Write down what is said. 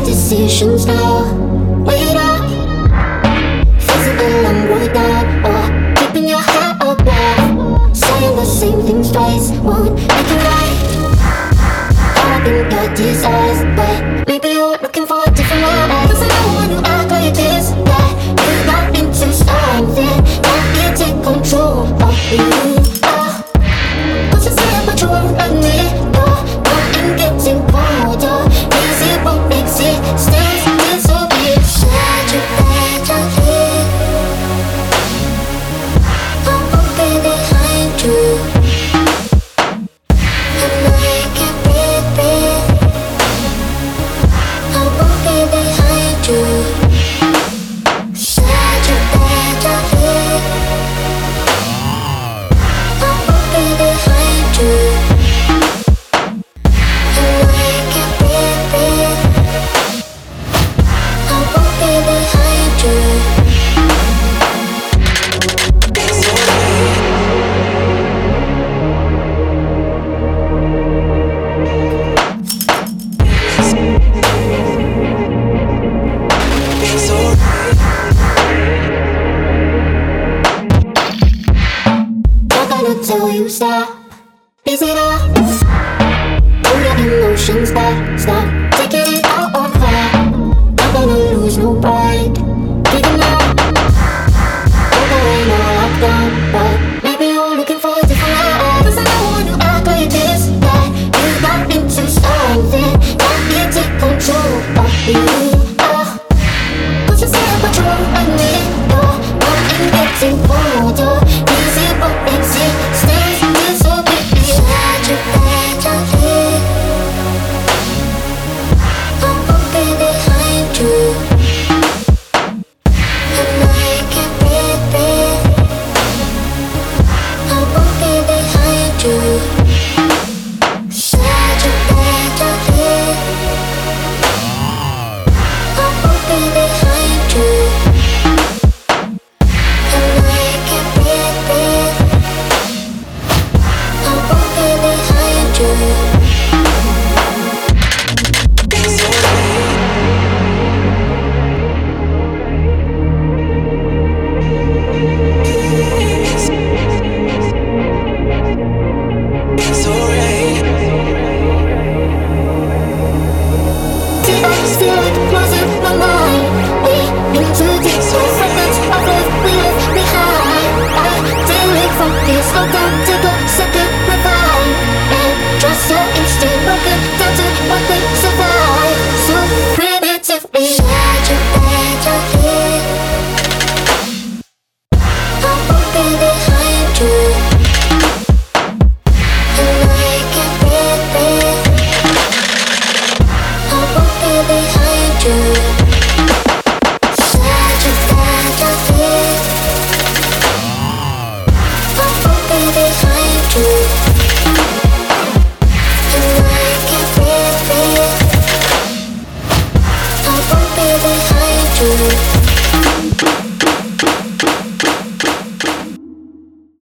decisions now. Wait up, facing the long road down, or keeping your head above. Saying the same things twice won't make it right. Caught up in your desires, but maybe you're looking for a different life. Cause I know when you act like this, that you're not into something that can take control of you. Cause you say what you won't admit, I'm getting colder. Easy won't exist, stays disappear. Said you better leave. I'm walking behind you, and I can't breathe. I'm walking behind you. Said you better leave. I'm walking behind you. Tell you stop, is it up? Pull your emotions back, stop taking it out on her. Not gonna lose no pride, giving up. Don't go in or locked down, but maybe you're looking for a different life. Cause I know when you act like this, that you're not into something that can take control of you. Cause you say what you won't admit, I'm getting colder. Easy but exist. Behind you.